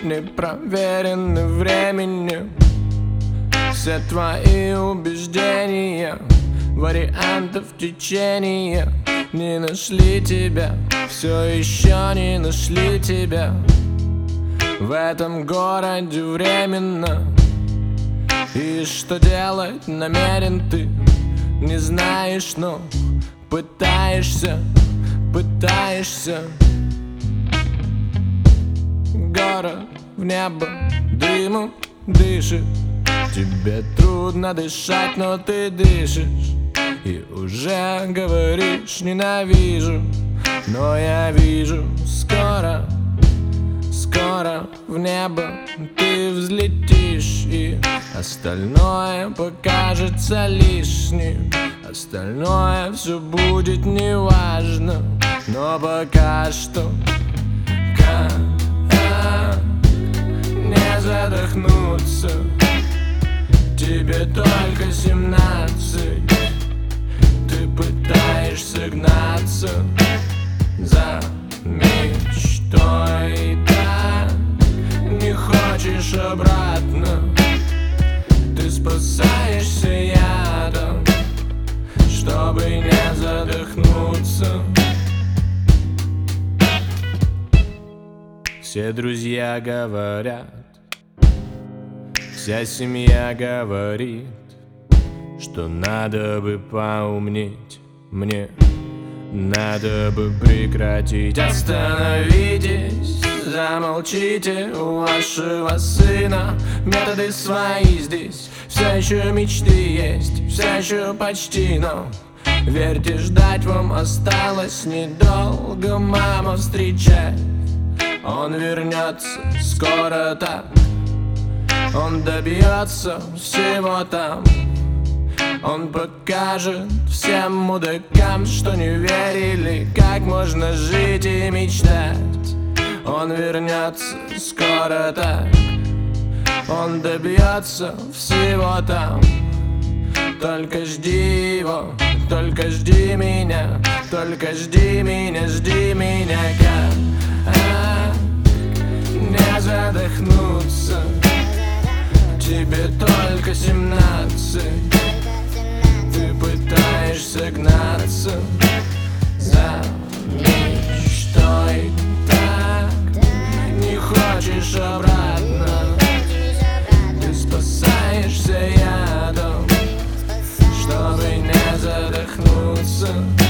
не проверены временем. Все твои убеждения, вариантов течения не нашли тебя, все еще не нашли тебя. В этом городе временно, и что делать намерен ты не знаешь, но пытаешься. Город в небо дымом дышит, тебе трудно дышать, но ты дышишь. И уже говоришь ненавижу, но я вижу скоро в небо ты взлетишь, и остальное покажется лишним. Остальное все будет неважно, но пока что как не задохнуться. Тебе только 17, ты пытаешься гнаться за мечтой, так не хочешь обратно. Ты спасаешься ядом, чтобы не задохнуться. Все друзья говорят, вся семья говорит, что надо бы поумнеть мне. Надо бы прекратить. Остановитесь, замолчите, у вашего сына методы свои здесь. Все еще мечты есть, все еще почти, но верьте, ждать вам осталось недолго. Мама, встречай, он вернется скоро так. Он добьется всего там. Он покажет всем мудакам, что не верили, как можно жить и мечтать. Он вернется скоро так. Он добьется всего там. Только жди его, только жди меня, только жди меня, как не задохнуться. Тебе только 17, ты пытаешься гнаться за мечтой, так не хочешь обратно. Ты спасаешься ядом, чтобы не задохнуться.